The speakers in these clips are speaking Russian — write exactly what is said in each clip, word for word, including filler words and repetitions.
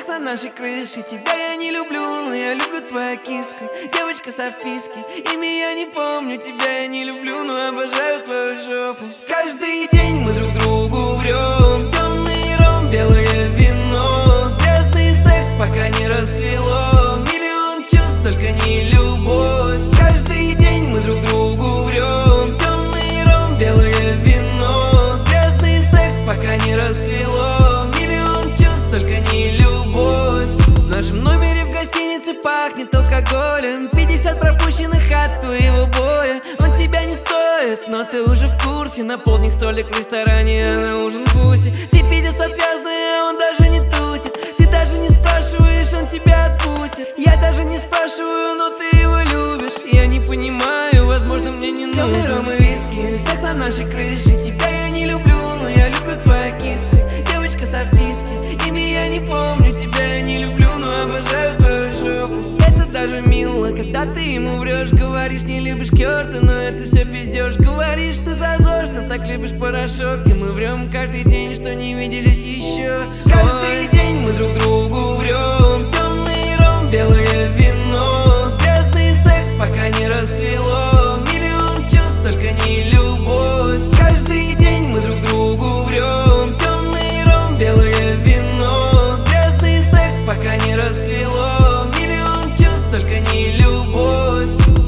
на нашей крыше. Тебя я не люблю, но я люблю твою киску. Девочка со вписки, имя я не помню. Тебя я не люблю, но обожаю твою жопу. Каждый день мы друг другу врем. Темный ром, белое вино, грязный секс, пока не рассвело. Миллион чувств, только не любовь. Каждый день мы друг другу врем. Темный ром, белое вино, грязный секс, пока не рассвело. Миллион чувств, только не любовь. В нашем номере в гостинице пахнет алкоголем. Пятьдесят пропущенных от твоего боя. Он тебя не стоит, но ты уже в курсе. Наполни столик в ресторане, а на ужин пуси. Ты пиздец отвязный, а он даже не тусит. Ты даже не спрашиваешь, он тебя отпустит. Я даже не спрашиваю, но ты его любишь. Я не понимаю, возможно, мне не нужно. Темный ром и виски, секс на нашей крыше. Тебя я не люблю, но я люблю твою киску. Девочка со вписки, имя я не помню. Тебя я не люблю, но обожаю твою жопу. Это даже мило, когда ты ему врешь. Говоришь, не любишь Кёрта, но это все пиздешь. Говоришь, ты зазорно, так любишь порошок. И мы врем каждый день, что не виделись еще. Каждый день мы друг другу врем. Темный ром, белое вино, грязный секс, пока не рассвело. Миллион чувств, только не любовь. Каждый день мы друг другу врем. Темный ром, белое вино, грязный секс, пока не рассвело. Миллион чувств, только не любовь.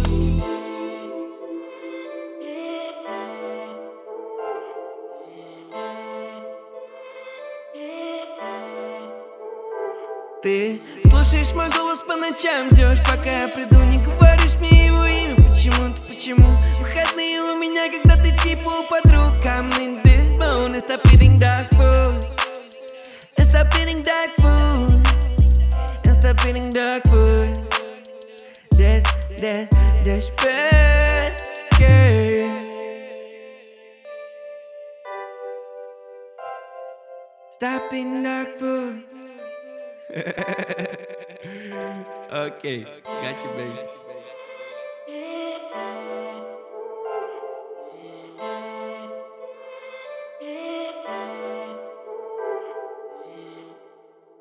Ты слушаешь мой голос по ночам, ждешь, пока я приду, не говоришь мне его имя. Почему-то, почему? Выходные у меня, когда ты типа у подруг. I'm in this bone, and stop eating dog food. And stop eating dog food. And stop eating dog food. That's, that's, that's bad, girl. Stop eating dog food. Okay, got you, baby.